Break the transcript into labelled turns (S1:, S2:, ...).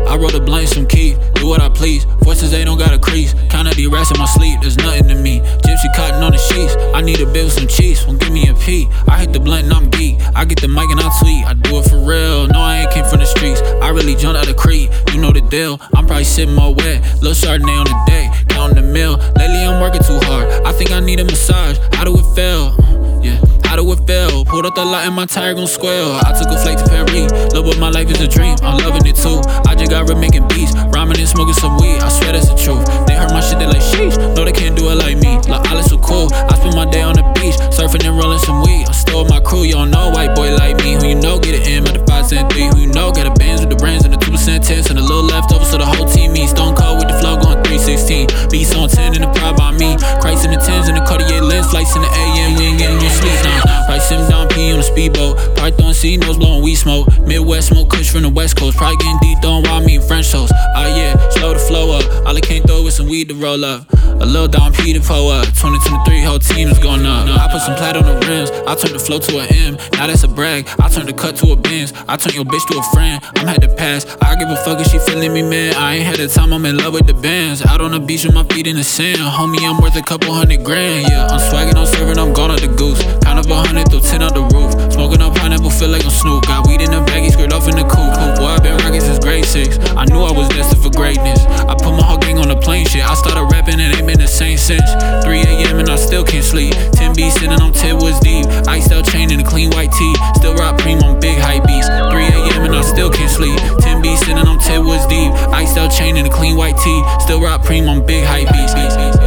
S1: I roll the blunt, some key, do what I please. Forces, they don't got a crease. Count of these rats in my sleep, there's nothing to me. Gypsy cotton on the sheets. I need a bit with some cheese, won't give me a pee. I hit the blunt and I'm geek. I get the mic and I tweet. I do it for real, no I ain't came from the streets. I really jumped out of Crete, you know the deal. I'm probably sitting more wet, little Chardonnay on the day, counting the meal. Lately I'm working too hard, I think I need a massage. How do it feel? Yeah, how do it feel? Pulled up the lot and my tire gon' squeal. I took a flight to Paris, love what my life is a dream. I'm loving it too, I just got rid making beats, rhyming and smoking some weed, I swear that's the truth. They heard my shit, they like sheesh, no they can't do it like me. Like Alice so cool, I spend my day on the beach, surfing and rolling some weed. I'm still with my crew, you don't know a white boy like me. Who you know get an M at the 5 cent 3, who you know got a bands with the brands and the 2% tents and a little leftover so the whole team eats. Stone cold with the flow going 316, beats on 10 and the pride by me. Christ in the 10s and the Cartier lens, flights in the AM, we ain't getting no sleep now. Probably sim down P on a speedboat, probably throwing C-notes, blowing weed smoke. Midwest smoke, kush from the West Coast, probably getting deep throwing wild meat and French toast. Ah yeah, slow the flow up, all I can't throw with some weed to roll up. A little down P to pull up, 2023 whole team is going up. I put some plat on the rims, I turned the flow to an M, now that's a brag. I turned the cut to a Benz, I turned your bitch to a friend. I'm had to pass, I give a fuck if she feeling me, man. I ain't had the time, I'm in love with the bands. Out on the beach with my feet in the sand, homie, I'm worth a couple $100 grand. Yeah, I'm swagging, I'm serving, I'm gone at the goose. Count up 100, throw 10 out the roof. Smoking up pineapple, feel like I'm Snoop. Got weed in the baggie, skirt off in the coupe. Boy, I been rocking since grade 6. I knew I was destined for greatness. I put my whole gang on the plane shit. I started rapping and ain't been the same since 3 a.m. and I still can't sleep. 10 B sitting on 10 woods deep. Iced out chain and a clean white tee. Still rock cream on big hype beats. 3 a.m. and I still can't sleep. 10 B sitting on 10 woods deep. Iced out chain and a clean white tee. Still rock cream on big hype beats.